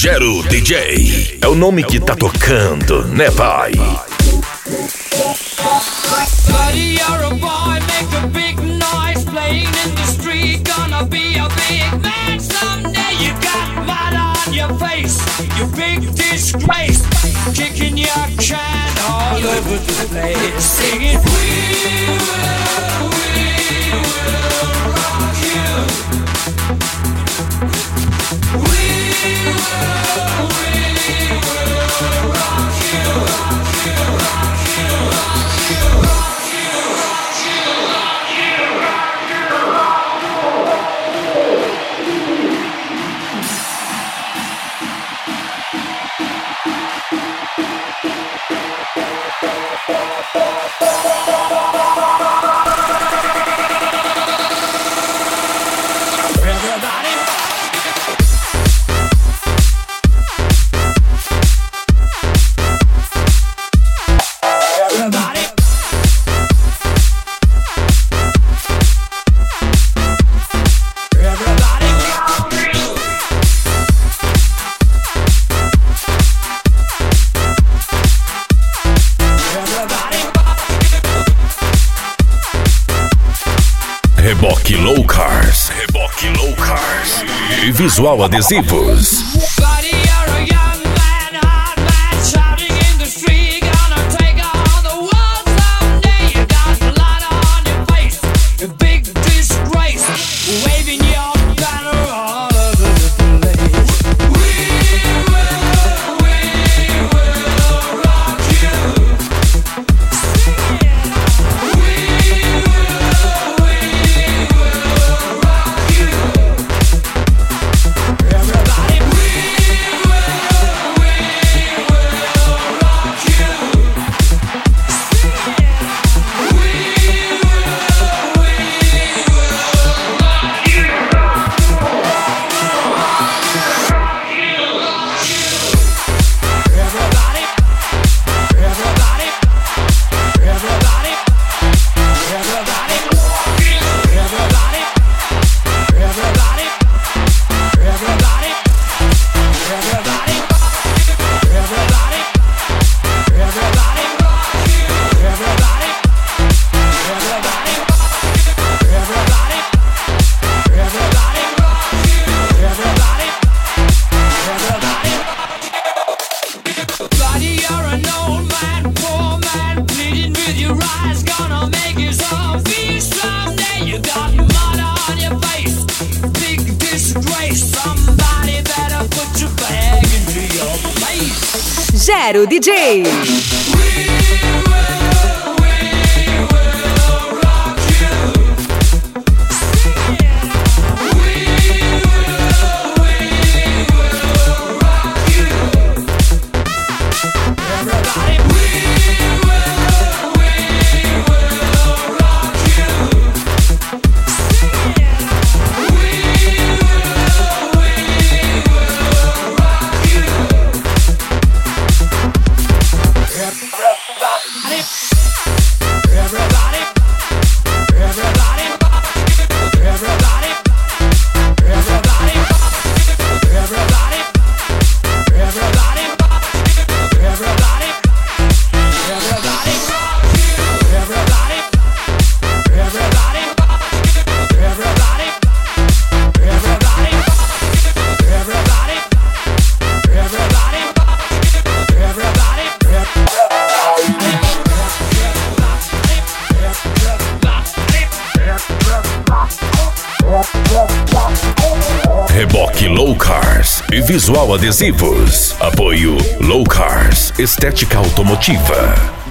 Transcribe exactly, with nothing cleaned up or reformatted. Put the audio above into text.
Gero D J é o nome que tá tocando, né, pai? Buddy, you're a boy, make a big noise, playing in the street, gonna be a big man someday. You got mud on your face, you big disgrace, kicking your can all over the place, singing, we will, we will rock you. We will, we will rock you, rock you, rock you, rock you, rock you, rock you, rock you, rock you, rock you. Reboque Low Cars, Reboque Low Cars e Visual Adesivos. Gero D J. Reboque Low Cars e Visual Adesivos. Apoio Low Cars, estética automotiva.